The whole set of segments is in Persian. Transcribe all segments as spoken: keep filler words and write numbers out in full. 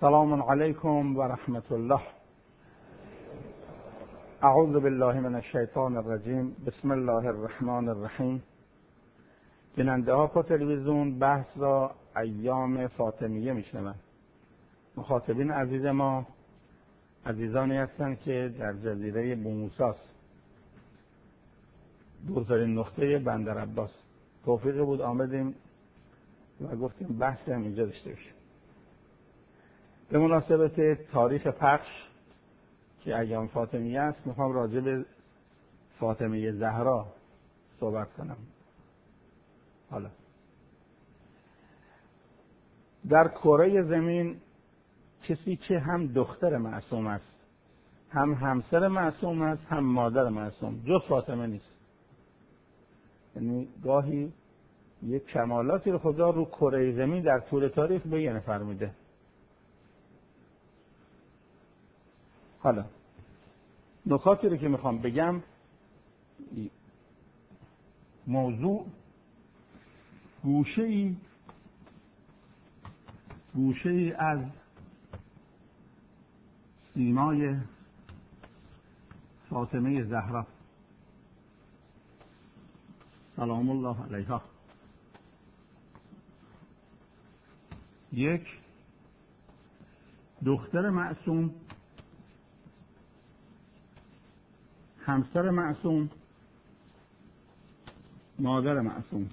سلام علیکم و رحمت الله. اعوذ بالله من الشیطان الرجیم. بسم الله الرحمن الرحیم. بیننده ها با تلویزیون بحث را ایام فاطمیه میشنوند. مخاطبین عزیز ما عزیزانی هستند که در جزیره بوموساس، دورترین نقطه بندر عباس. توفیق بود آمدیم و گفتیم بحث هم اینجا داشته باشیم. به مناسبت تاریخ پخش که ایام فاطمیه است، میخوام راجع به فاطمیه زهرا صحبت کنم. حالا در کره زمین کسی که هم دختر معصوم است، هم همسر معصوم است، هم مادر معصوم، جز فاطمه نیست. یعنی گاهی یک کمالاتی رو خدا رو کره زمین در طول تاریخ به یه نفر میده. حالا نکاتی رو که میخوام بگم، موضوع گوشه‌ای گوشه‌ای از سیمای فاطمه زهرا سلام الله علیها. یک دختر معصوم، همسر معصوم، مادر معصوم.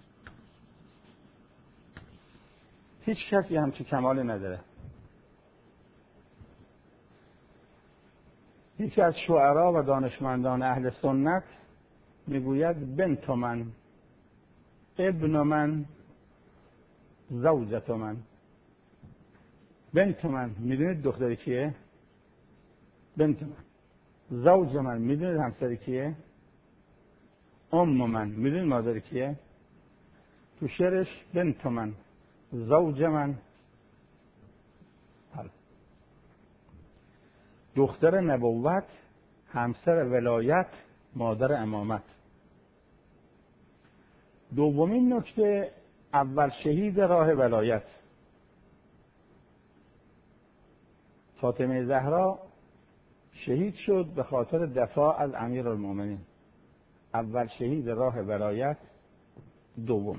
هیچ کسی همچین کمالی نداره. یکی از شعرا و دانشمندان اهل سنت میگوید بنت من، ابن من، زوجت من. بنت من، میدونید دختر کیه؟ بنت من. زوج من، میدونید همسر کیه؟ ام من، میدونید مادر کیه؟ تو شعرش بنت من، زوج من. حالا دختر نبوت، همسر ولایت، مادر امامت. دومین نکته، اول شهید راه ولایت. فاطمه زهرا شهید شد به خاطر دفاع از امیرالمومنین. اول شهید راه ولایت. دوم.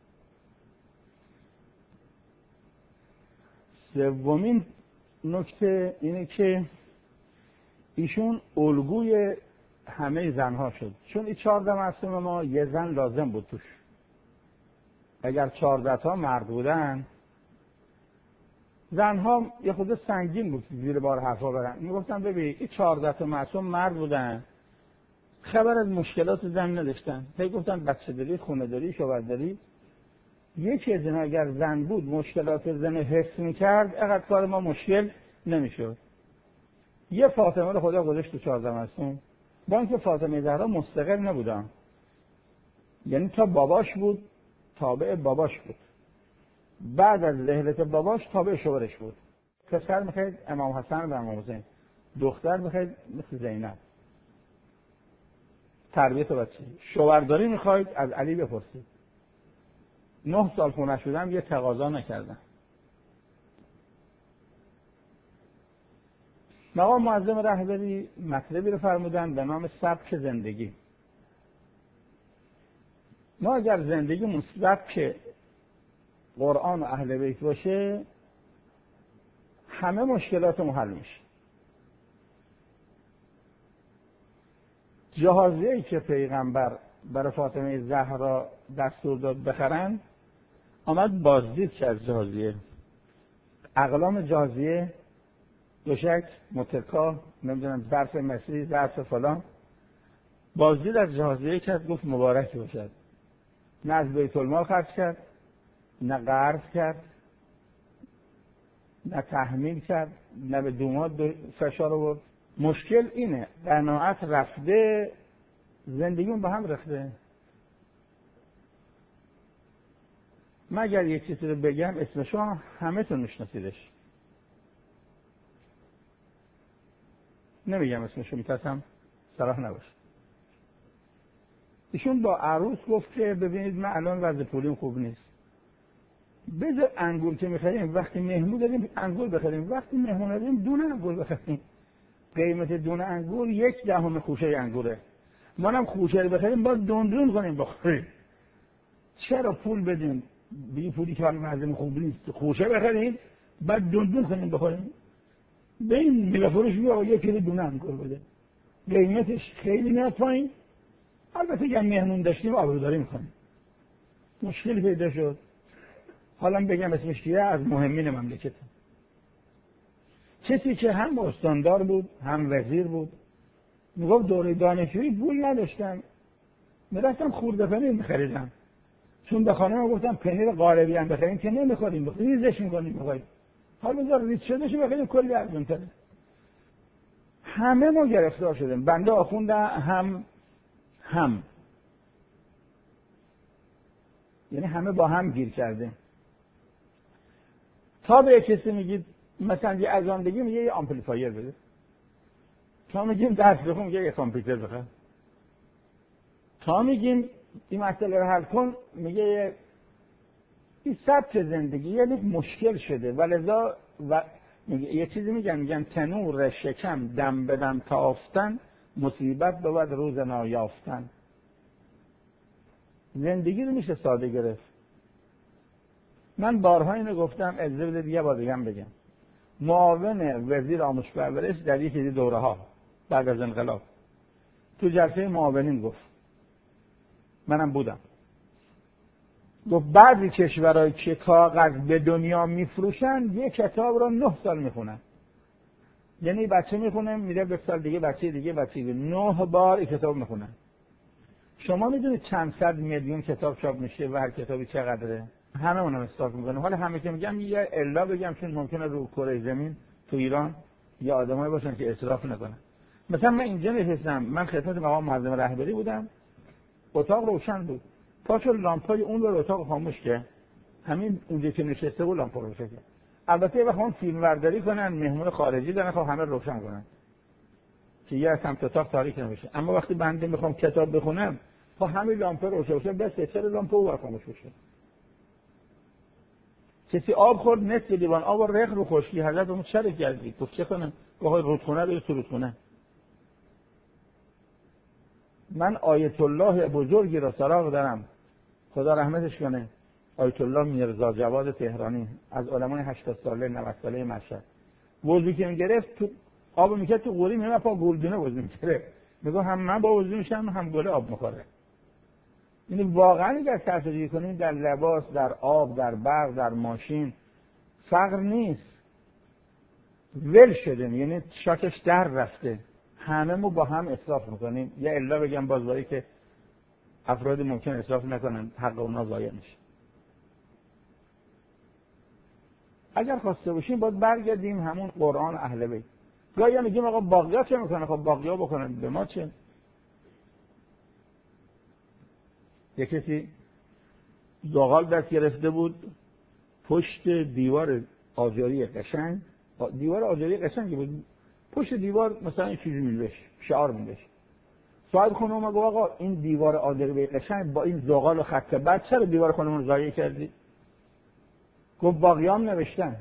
سومین نکته اینه که ایشون الگوی همه زنها شد، چون این چهارده معصوم ما یه زن لازم بود توش. اگر چهارده تا مرد بودن، زنها یه خود سنگین بود زیر بار حرفا برن. میگفتن ببین این چهارده تا معصوم مرد بودن، خبر از مشکلات زن نداشتن. هی گفتن بچه داری، خونه داری، شوهر داری. یکی از اینا اگر زن بود، مشکلات زن حس میکرد، اینقدر کار ما مشکل نمیشد. یه فاطمه رو خدا گذاشت تو چهارده معصوم، با اینکه فاطمه زهرا مستقل نبودن. یعنی تا باباش بود تابع باباش بود، بعد از رحلت باباش تابع شوهرش بود. پسر میخواید امام حسن و امام حسین، دختر میخواید مثل زینب. تربیت بچه. شوهرداری میخواید از علی بپرسید. نه سال خونه شدم یه تقاضا نکردم. مقام معظم رهبری مطلبی رو فرمودن به نام سبک زندگی. ما اگر زندگیمون سبک قرآن و اهل بیت باشه، همه مشکلاتمون حل میشه. جهازیه‌ای که پیغمبر برای فاطمه زهرا دستور داد بخرن، آمد بازدید که از جهازیه. اقلام جهازیه، دوشک، مترکا، نمیدونم ظرف مصری، ظرف فلان، بازدید از جهازیه کرد، گفت مبارک باشد. نه از بیت المال خرج کرد، نه قرض کرد، نه تحمیل کرد، نه به دوماد فشار آورد. مشکل اینه، قناعت رفته، زندگیمون به هم رفته. مگر یک چیزی رو بگم اسمشو همه تون میشناسیدش. نمیگم اسمشو، میترسم صلاح نباشه. ایشون با عروس گفت که ببینید من الان وضع پولیم خوب نیست، بذار انگور که می‌خریم وقتی مهمون داریم انگور بخریم، وقتی مهمون داریم دونه انگور بخریم. قیمت دونه انگور یک دهم خوشه انگوره. ما هم خوشه رو بخریم باید دندون کنیم بخوریم. چرا پول بدیم بی پولی که مردم خوب نیست خوشه بخریم بعد دندون کنیم بخوریم؟ به این میوه فروش بیا یک کیلو دونه انگور بده. قیمتش خیلی میاد پایین. البته اگه مهمون داشتیم آبروداری می‌کنیم. مشکلی پیدا شد. حالا بگم اسمش چیه؟ از مهمین مملکت. کسی که هم استاندار بود هم وزیر بود میگفت دوره دانشجویی پول نداشتم میرفتم خورده پنیر میخریدم چون به خانم گفتم پنیر قالبی هم بخریم که نمیخوریم ریزش میکنیم بخوریم حالا بذار ریز شده شو بخریم کلی ارزون‌تره. همه ما گرفتار شدیم بنده آخونده هم هم یعنی همه با هم گیر کردیم. تا به کسی میگید مثلا یه اذان بگیم میگه یه آمپلیفایر بده، تا میگیم درس بخون میگه یه کامپیوتر بخر، تا میگیم این مسئله رو حل کن میگه این سبک زندگی یعنی مشکل شده ولذا و یه چیزی میگن میگن تنور شکم دم بدم تافتن مصیبت بود روز نایافتن. زندگی رو میشه ساده گرفت. من بارها اینو گفتم اجازه بده دیگه بار دیگه هم بگم. معاون وزیر آموزش و پرورش در یکی از دوره ها بعد از انقلاب تو جلسه معاونین گفت منم بودم گفت بعضی کشورهای که کاغذ به دنیا میفروشن یه کتاب رو نه سال میخونن. یعنی بچه میخونه میره به سال دیگه بچه دیگه بچه دیگه نه بار این کتاب میخونن. شما میدونید چند صد میلیون کتاب چاپ میشه و هر کتابی چقدره؟ همه اونم استفاده میکنه. حالا همه که میگم یه الا بگم چون ممکنه رو کره زمین تو ایران یه آدمایی باشن که اسراف نکنن. مثلا من اینجا نشستم من خدمت مقام معظم رهبری بودم اتاق روشن بود پاشو لامپای اون رو اتاق خاموش کرد همین اونجا که نشسته بود لامپ روشن کرد. البته بخوام فیلم برداری کنن مهمون خارجی دارن خب همه روشن کنن که یه سمت اتاق تاریک نمیشه. اما وقتی بنده میخوام کتاب بخونم خب همین لامپ روشن بشه بس چرا لامپ اون خاموش بشه. کسی آب خورد نصف لیوان آب رخ رو خشکی حضرت اون شرک کردی گفت چه کنم؟ گفت رودخونه رو تو رودخونه. من آیت الله بزرگی را سراغ دارم خدا رحمتش کنه آیت الله میرزا جواد تهرانی از علمای هشتاد ساله نود ساله مشهد وضو که میگرفت تو آب میکرد تو قوری میرفت پا گلدونه وضو میکرد میگه هم من با وضو میشم هم گله آب میخوره. یعنی واقعا اگر تحقیق کنیم در لباس در آب در برق در ماشین فقر نیست ول شده یعنی شاکش در رفته همه ما با هم اسراف میکنیم. یا الا بگم بازوایی که افراد ممکن اسراف نکنن حق اونا ضایع میشه. اگر خواسته باشیم باید برگردیم همون قرآن اهل بیت. گاهی میگیم آقا باقیا چه میکنن؟ خب باقیا بکنن به ما چه؟ یک کسی زغال دست گرفته بود پشت دیوار آجری قشنگ دیوار آجری قشنگی بود پشت دیوار مثلا این چیزی می‌نوشت شعار می‌نوشت. صاحب خونه اومد گفت آقا این دیوار آجری قشنگ با این زغال و خط بعد چرا دیوار خونمون ضایع کردی؟ گفت باقیام نوشتن.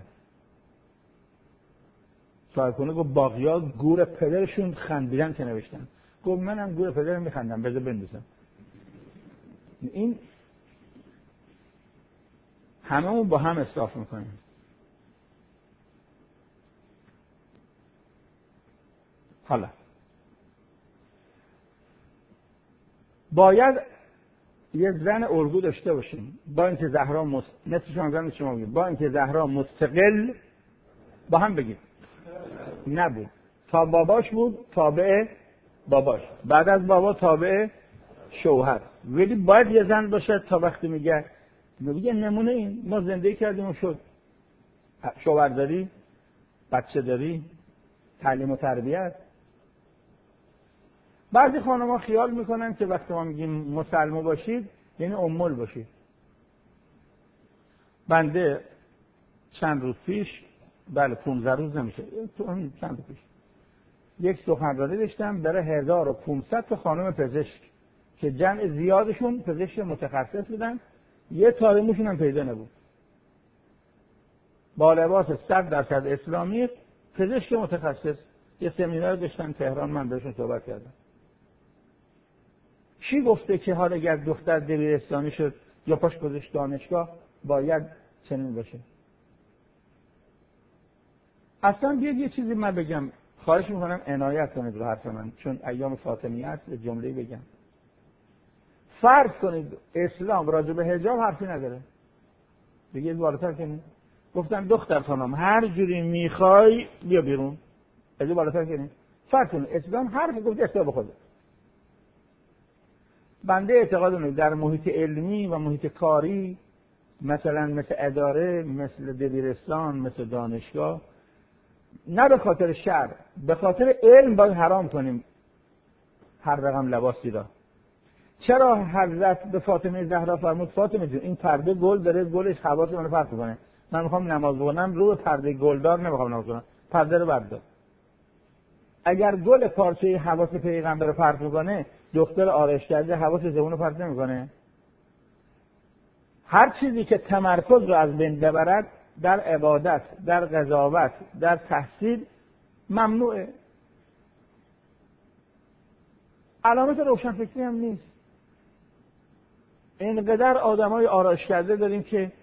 صاحب خونه گفت باقیا گور پدرشون خندیدن که نوشتن. گفت منم گور پدرم میخندم بذار بندازم. این هممون با هم اسراف میکنیم. حالا باید یه زن الگو داشته باشیم با اینکه زهرا مست... مثل شما زن شما بگید با اینکه زهرا مستقل با هم بگید نبود تا باباش بود تابع باباش بعد از بابا تابع شوهر ولی باید یه زن باشه تا وقتی میگه میگه نمونه این ما زندگی کردیم و شد شوهر داری بچه داری تعلیم و تربیت. بعضی خانم‌ها خیال میکنن که وقتی ما میگیم مسلمان باشید یعنی امول باشید. بنده چند روز پیش بله پانزده روز نمیشه تو همین چند روز پیش یک سخنرانی داشتم برای هزار و پانصد تا خانم پزشک که جمع زیادشون پزشک متخصص بودن یه تایمشون هم پیدا نبود. با لباس صد درصد اسلامی، پزشک متخصص. یه سمینار داشتن تهران، من بهشون صحبت کردم. کی گفته که حالا اگر دختر دبیرستانی شد یا پاش گذاشت دانشگاه باید چنین باشه؟ اصلا بیاد یه چیزی من بگم، خواهش میکنم عنایت کنید رو حرف من، چون ایام فاطمیه است، به جمله‌ای بگم. فرض کنید اسلام راجع به حجاب حرفی نداره، بگید بالاتر کنید، گفتن دختر خانم هر جوری میخوای بیا بیرون، بگید بالاتر کنید. فرض کنید اسلام حرف گفت استاد خودت. بنده اعتقاد دارم در محیط علمی و محیط کاری، مثلا مثل اداره، مثل دبیرستان، مثل دانشگاه، نه به خاطر شر، به خاطر علم باید حرام کنیم هر رقم لباسی را. چرا حضرت به فاطمه زهرا فرمود فاطمه جون این پرده گل داره، گلش حواس منو پرت می‌کنه، من میخوام نماز بخونم رو پرده گلدار نمیخوام نماز بخونم، پرده رو بردار. اگر گل پارچه حواس پیغمبر رو پرت می‌کنه، دختر آرایش کرده حواس زبون رو پرت نمی‌کنه. هر چیزی که تمرکز رو از بین ببرد در عبادت، در قضاوت، در تحصیل ممنوعه. علامت روشنفکری هم نیست. اینقدر آدمای آرایش کرده داریم که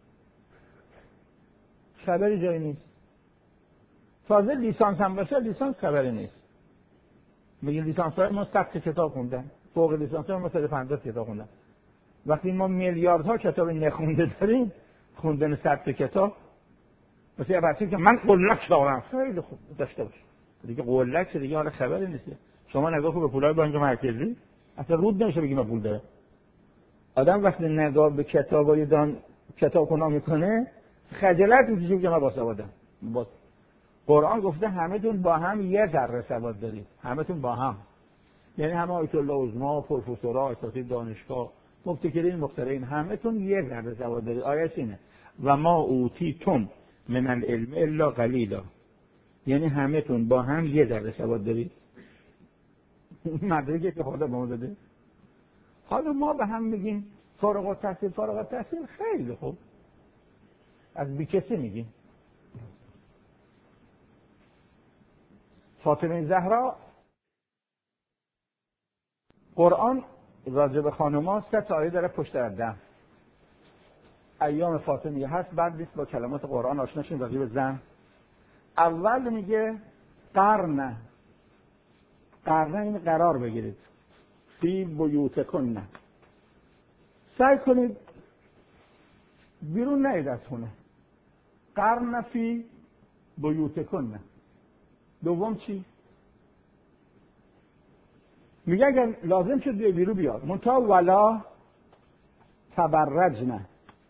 خبری جایی نیست. تازه لیسانس هم باشه، لیسانس خبری نیست. میگه لیسانس های ما صد کتاب خوندن، فوق لیسانس های ما صد و پنجاه کتاب خوندن. وقتی ما میلیاردها کتاب نخونده داریم، خوندن صد کتاب، مثلا یه بچه که من قلک دارم، خیلی خوب داشته باش. دیگه قلک دیگه حالا خبری نیست. شما نگاه کن به پولای بانک مرکزی، اصلا رود نمیشه بگیم پول داره. آدم وقتی نگاه به کتابای دان کتابخونا میکنه خجالت میکشه که من باسوادم. با قرآن گفته همه‌تون با هم یه ذره سواد دارید، همه‌تون با هم، یعنی همه آیت الله عظما، پروفسورها، اساتید دانشگاه، مبتکرین، مخترعین، همه‌تون یه ذره سواد دارید. آیه اینه و ما اوتیتم من العلم الا قلیلا، یعنی همه‌تون با هم یه ذره سواد دارید. مدرکی که خدا به ما داده. حالا ما به هم میگیم فارغ التحصیل، فارغ التحصیل، خیلی خوب، از بی کسی میگیم. فاطمه زهرا، قرآن راجع به خانوما سه تا آیه داره پشت در ایام فاطمیه هست، بعد بیست با کلمات قرآن آشنا شیم راجع به زن. اول میگه قرن، قرن این قرار بگیرید، فی بیوتکن، سعی کنید بیرون نید از خونه. قرن فی بیوتکن. دوم چی؟ میگه اگر لازم شد بیای بیرون بیاد، منتها ولا تبرجن.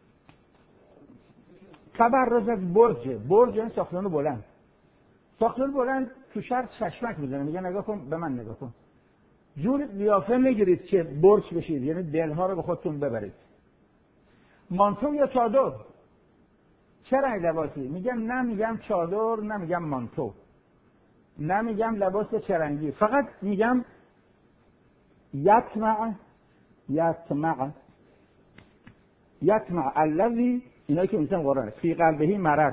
تبرج از برج، برج یعنی ساختمان بلند. ساختمان بلند تو شهر چشمک میزنه، میگه نگاه کن، به من نگاه کن. جور قیافه نگیرید که برج بشید، یعنی دلها رو به خودتون ببرید. مانتو یا چادر، چه رنگ لباسی؟ میگم نه میگم چادر، نه میگم مانتو، نه میگم لباس چرنگی، فقط میگم یطمع یطمع یطمع الذی، اینایی که میگن قرآن، فی قلبه مرض.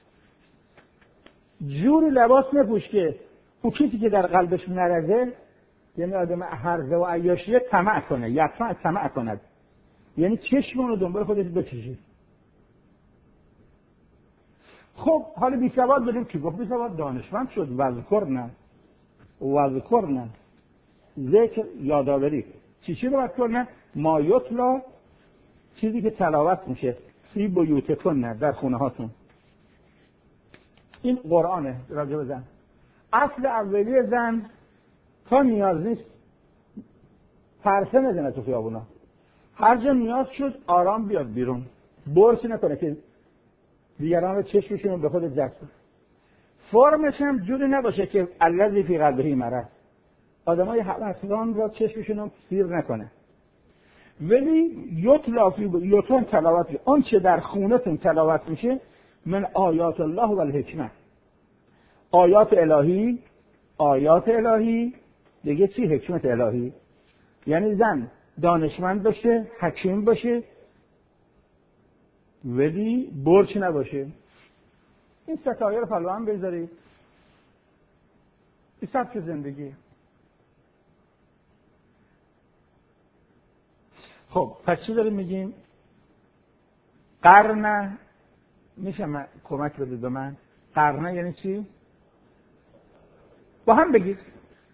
جور لباس نپوش که اون کسی که در قلبش مرضه، یعنی آدم هرزه و عیاشیه، طمع کنه. یطمع طمع کند، یعنی چشم رو دنبال خودش بکشه. خب حالا بی سواد بدیم که گفت بی سواد دانشمند شد. وذکرن وذکرن، ذکر یادآوری. چی چی رو وذکرن؟ ما یتلا، چیزی که تلاوت میشه، فی بیوتکن، در خونه هاتون. این قرآنه راجع به زن. اصل اولیه زن تا نیاز نیست پرسه نزنه تو خیابونا، هر جا نیاز شد آرام بیاد بیرون، برش نکنه که دیگران رو چشمشون به خود جذب. فرمش هم جوری نباشه که الذی فی قلبه مرض، آدمای هوسان را چشمشون رو سیر نکنه. ولی یتلا فی یتون تلاوت، اون چه در خونتون تلاوت میشه، من آیات الله و الحکمه، آیات الهی. آیات الهی دیگه چی؟ حکمت الهی. یعنی زن دانشمند باشه، حکیم باشه، ولی برچ نباشه. این ستایه رو پلو هم بذارید. این سبک زندگی. خب پس چی داریم میگیم؟ قرن، میشه من کمک بدید به من؟ قرن یعنی چی؟ با هم بگید.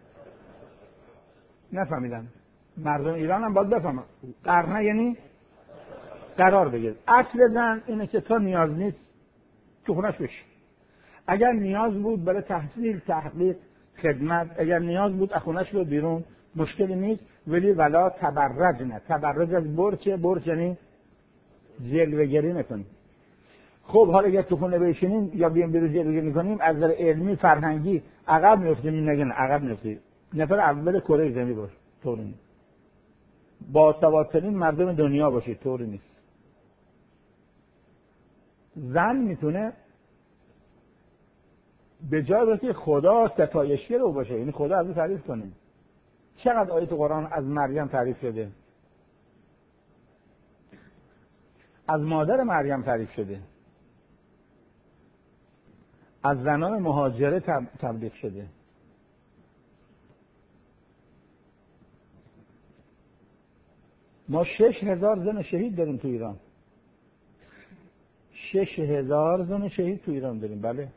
نفهمیدم. مردم ایران هم باید بفهمن. قرن یعنی قرار بگید. اصل زن اینه که تا نیاز نیست تو خونش بشی. اگر نیاز بود برای تحصیل، تحقیق، خدمت، اگر نیاز بود اخونش رو بیرون، مشکلی نیست. ولی ولا تبرج نه. تبرج از برچه، برچ یعنی جلوه‌گری نکنیم. خب حالا اگر تو خونه بشینیم یا بیام بیرون جلوه‌گری کنیم، از نظر علمی فرهنگی عقب میافتیم. نگن عقب میافتیم. نفر اول کره زمین باش. طوری نیست. باسوادترین مردم دنیا باشید، طوری نیست. زن میتونه به جای باشه خدا ستایشگر رو باشه، یعنی خدا از او تعریف کنه. چقدر آیه تو قرآن از مریم تعریف شده، از مادر مریم تعریف شده، از زنان مهاجره تبلیغ شده. ما شش هزار زن شهید داریم تو ایران. شش هزار زن شهید تو ایران داریم. بله.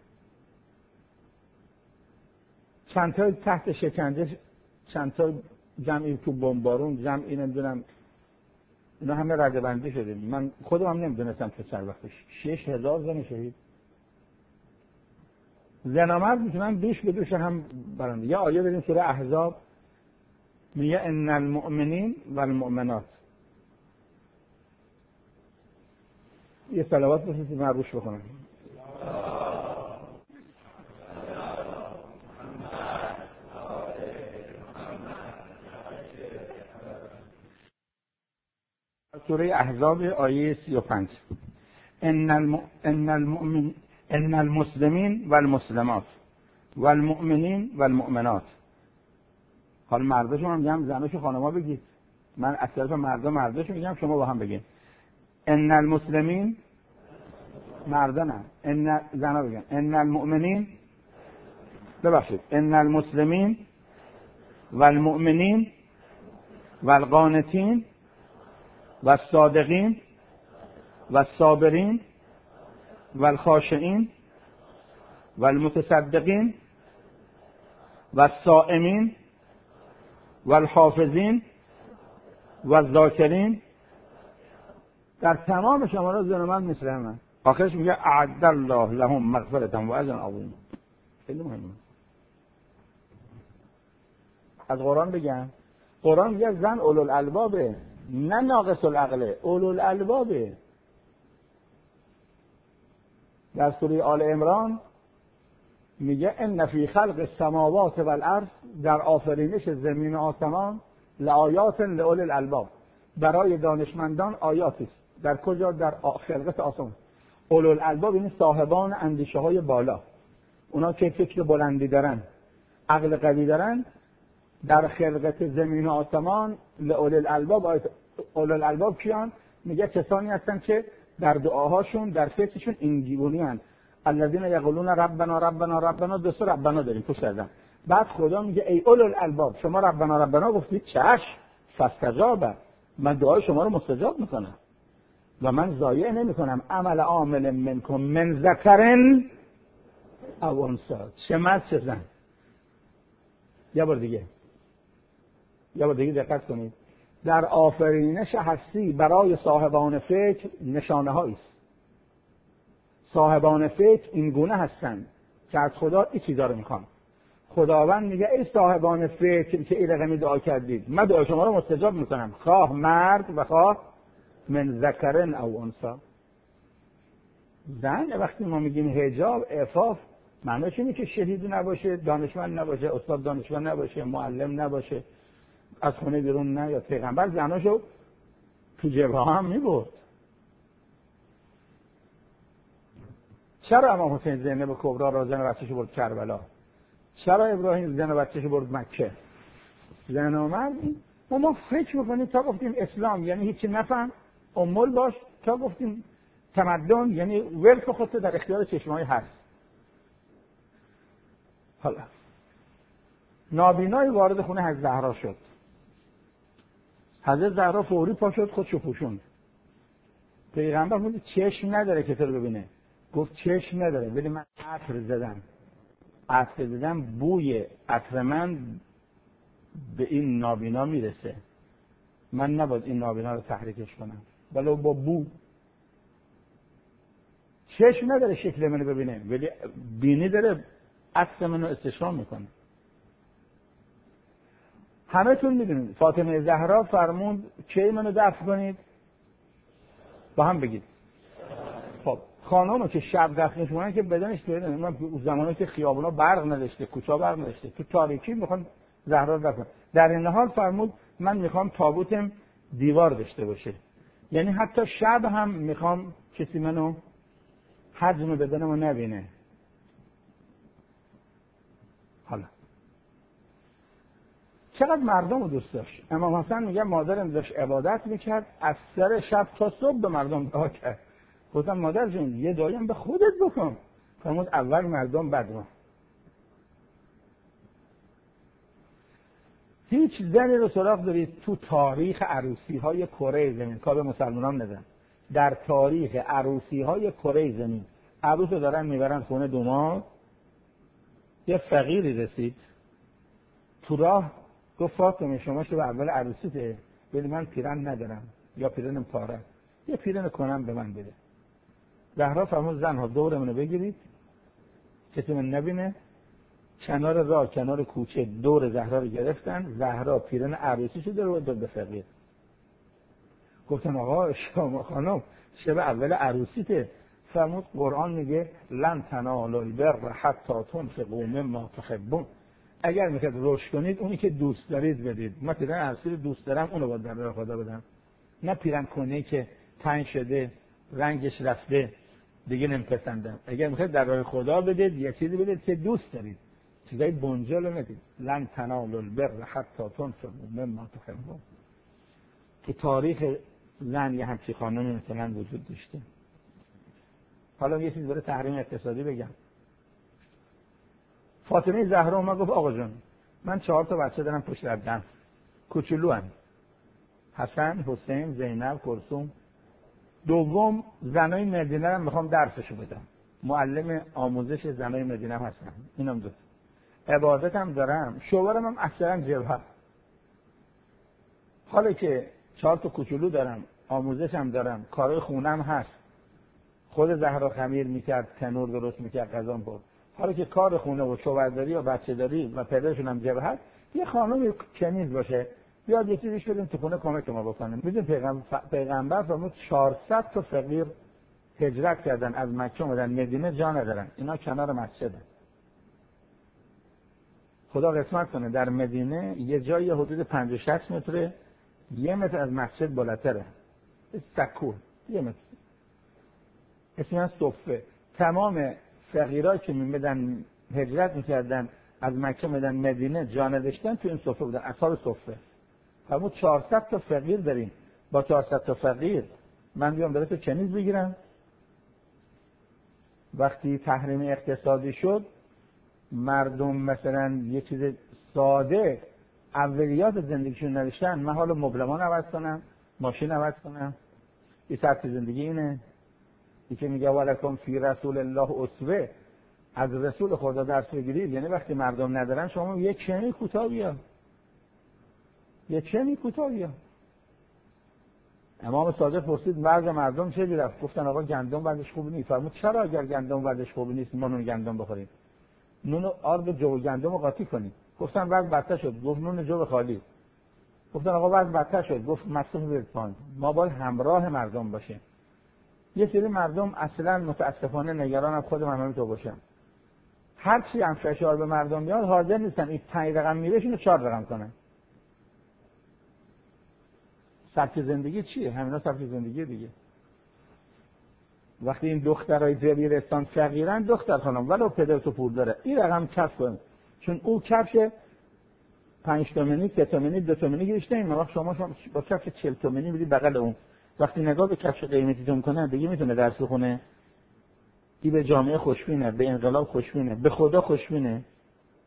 چند تا تحت شکنجه، چند تا جمعی تو بمبارون، جمعی نمیدونم، اینا همه رده بندی شده. من خودم هم نمیدونستم که چند وقتش. شش هزار زن شهید. زن و مرد میتونن دوش به دوش هم برن. یه آیه بریم سوره احزاب میگه ان المؤمنین و المؤمنات. یه صلوات بسید من روش بکنم. سوره احزاب آیه سی و پنج. ان الم... ان المؤمن ان المسلمین و المسلمات و المؤمنین و المؤمنات. حالا مرداشو هم میگم، زناشو خانما بگید. من از طرف مردا مرداشو میگم، شما با هم بگید. ان المسلمین، مردا نه، ان زنا بگن. ان المؤمنین، ببخشید، ان المسلمین و المؤمنین و القانتین و الصادقین و الصابرین و الخاشعین و المتصدقین و الصائمین و الحافظین و الذاکرین. در تمام شماره زن و مرد مثل همه. آخرش میگه اعد الله لهم مغفرة و اجر عظیم. خیلی مهمه. از قرآن بگم، قرآن میگه زن اولوالالبابه، نه ناقص العقله، اولوالالبابه. در سوره آل عمران میگه ان فی خلق السماوات والارض، در آفرینش زمین و آسمان، لآیات لأولی الالباب، برای دانشمندان آیاتی است. در کجا؟ در خلقت آسمان. اولو الالباب یعنی صاحبان اندیشه های بالا، اونا که فکر بلندی دارن، عقل قوی دارن. در خلقت زمین و آسمان لأولی الالباب، اولو الالباب کیان؟ میگه کسانی هستن که در دعاهاشون، در فکرشون اینگونه هستند. الذین یقولون ربنا ربنا ربنا، دو سه ربنا داریم پشت سر. بعد خدا میگه ای اولو الالباب، شما ربنا ربنا گفتید، چش فاستجاب، من دعای شما رو مستجاب میکنم و من ضایع نمیکنم عمل عامل منکم من ذکرن او انثی، چه مرد چه زن. یه بار دیگه یه بار دیگه دقت کنید. در آفرینش هستی برای صاحبان فکر نشانه هایی است. صاحبان فکر این گونه هستند که از خدا این چیزا رو میخوان. خداوند میگه ای صاحبان فکر که این رقمی دعا کردید، من دعا شما رو مستجاب میکنم، خواه مرد و خواه من ذکرن او انثی. زن وقتی ما میگیم حجاب، عفاف، معنیش اینه که شهید نباشه، دانشمند نباشه، استاد دانشمند نباشه، معلم نباشه، از خونه بیرون نیاد. پیغمبر زناشو تو جبهه هم میبرد. چرا امام حسین زینب کبرا را زن و بچه‌شو برد کربلا؟ چرا ابراهیم زن و بچه‌شو برد مکه؟ زن و مرد ما, ما فکر میکنیم تا گفتیم اسلام یعنی هیچی نفهم، امول باش، تا گفتیم تمدن یعنی ولک خودت در اختیار چشمای هست. حالا نابینایی وارد خونه حضرت زهرا شد. حضرت زهرا فوری پا شد خودشو پوشوند. پیغمبر میگه چشم نداره که تو رو ببینه. گفت چشم نداره ولی من عطر زدم. عطر زدم بوی عطر من به این نابینا میرسه. من نباید این نابینا رو تحریکش کنم. ولی با بو چشم نداره شکل منو ببینه ولی بینی داره عطر منو استشمام میکنه. همه تون میدونید فاطمه زهرا فرمود کی منو دفن کنید؟ با هم بگید. خب خانومو که شب دفنش کنن که بدنش توی من زمانی که خیابونا برق نداشته، کوچا برق نداشته، تو تاریکی میخوان زهرا رو دفن. در این حال فرمود من میخوام تابوتم دیوار داشته باشه. یعنی حتی شب هم میخوام کسی منو حجم بدنمو نبینه. حالا چقدر مردم رو دوست داشت. امام حسن میگه مادرم داشت عبادت میکرد از سر شب تا صبح به مردم دعا کرد. گفتم مادر جون یه دعایی هم به خودت بکن. فرمود اول مردم بعد ما. هیچ زنی رو سراغ دارید تو تاریخ عروسی های کره زمین، کار به مسلمانان ندن، در تاریخ عروسی های کره زمین عروس رو دارن میبرن خونه دوما. یه فقیری رسید تو راه گفت فاطمه شما شو اول عروسیته ولی من پیرن ندارم یا پیرنم پاره، یه پیرن کنم به من بده. زهرا فرمود زنها دور منو بگیرید کسی من نبینه. کنار راه کنار کوچه دور زهرا رو گرفتن. زهرا پیرن عروسی شده رو داد به فقیر. گفتن آقا شما خانم شب اول عروسیته. فرمود قرآن میگه لن تنالوا البر حتی تنفقوا مما تحبون. اگر میخواید رشد کنید اونی که دوست دارید بدید. من پیرن عروسی رو دوست دارم اونو باید در راه خدا بدم، نه پیرن کنه که تنگ شده رنگش رفته دیگه نمیپسندم. اگر میخواید در راه خدا بدید یه چیزی بدید که دوست دارید، چیزای بنجل ندید. لن تنالوا البر حتی تنفقوا مما تحبون. تو تاریخ زن یه همچی خانمی مثلا وجود داشته. حالا یه چیز برای تحریم اقتصادی بگم. فاطمه زهرا اومد گفت آقا جون من چهار تا بچه دارم پشت لبم کوچولو ان، حسن، حسین، زینب، کلثوم. دوم زنای مدینه رو میخوام درسشو بدم، معلم آموزش زنای مدینه هستم. اینم دو عبادتم دارم، شوهرم هم اکثرا جبهه. حالا که چهار تا کوچولو دارم، آموزشم دارم، کارای خونم هست، خود زهرا خمیر میکرد، تنور درست میکرد، غذا می‌خورد. حالا که کار خونه و شوهرداری و بچه‌داری و پدرشون هم جبهه، یه خانم کنیز باشه بیاد یه چیزیش بدیم تو خونه کمک ما بکنه. میدون پیغمبر پیغمبر فرمود چهارصد تا فقیر هجرت کردن از مکه اومدن مدینه جا ندارن. اینا کنار مسجدن. خدا قسمت کنه در مدینه یه جایی حدود پنجاه شصت متر، یه متر از مسجد بالاتره. سکو یه متر. اسمش صفه. تمام فقیرایی که میمدن هجرت میکردن از مکه میدن مدینه جا نداشتن تو این صفه بودن، اصحاب صفه. فرمود چهارصد تا فقیر داریم، با چهارصد تا فقیر من بیام برای تو کنیز بگیرم. وقتی تحریم اقتصادی شد مردم مثلا یه چیز ساده اولیات زندگیشون نداشتن، من حالا مبلمان عوض کنم، ماشین عوض کنم، این سبک زندگی اینه. یکی میگه ولکم فی رسول الله اسوه، از رسول خدا درس بگیرید. یعنی وقتی مردم ندارن شما یک چنی کوتاه بیا، یک چنی کوتاه بیا. امام صادق پرسید مرد مردم چه میرفت؟ گفتن آقا گندم وزنش خوب نیست. فرمود چرا اگر گندم وزنش خوب نیست ما نون گندم بخوریم؟ نون آرد جو گندم رو قاطی کنید. گفتن وزن بدتر شد. گفت نون جو خالی. گفتن آقا وزن بدتر شد. گفت مصرف بیارید پایین. ما باید همراه مردم باشیم. یه سری مردم اصلا متاسفانه نگران خود من تو باشن. هر چی هم فشار به مردم میاد حاضر نیستن این پنج رقم میبشینه چهار رقم کنن. سبک زندگی چیه؟ همینا سبک زندگی دیگه. وقتی این دخترای دبیرستان فقیرن دختر خانم ولو پدر تو پول داره این رقم کف کن، چون او کفش پنج تومانی، سه تومانی، دو تومانی گرفته. این وقت شما شما با کفش چهل تومانی میری بغل اون. وقتی نگاه به کفش قیمتیتون کنه دیگه میتونه درس بخونه. این به جامعه خوشبینه، به انقلاب خوشبینه، به خدا خوشبینه.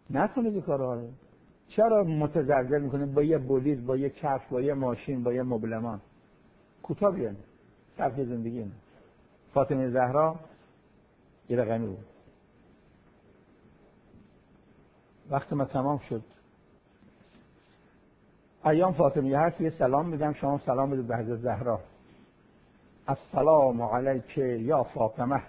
نکنید این کارا رو. چرا متزلزل میکنید با یه بولیز، با یه کفش، با یه ماشین، با یه مبلمان؟ کوتاه بیان. سبک زندگی نه. فاطمه زهرا یه رقمی بود. وقت ما تمام شد. ایام فاطمیه هست، یه سلام میدم، شما سلام بدید به حضرت زهرا. السلام علیک یا فاطمه،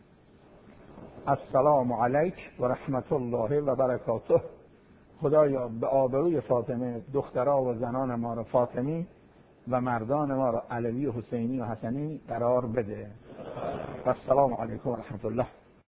السلام علیک و رحمت الله و برکاته. خدایا به آبروی فاطمه دخترها و زنان ما را فاطمی و مردان ما را علوی و حسینی و حسنی قرار بده. و السلام علیکم و رحمت الله.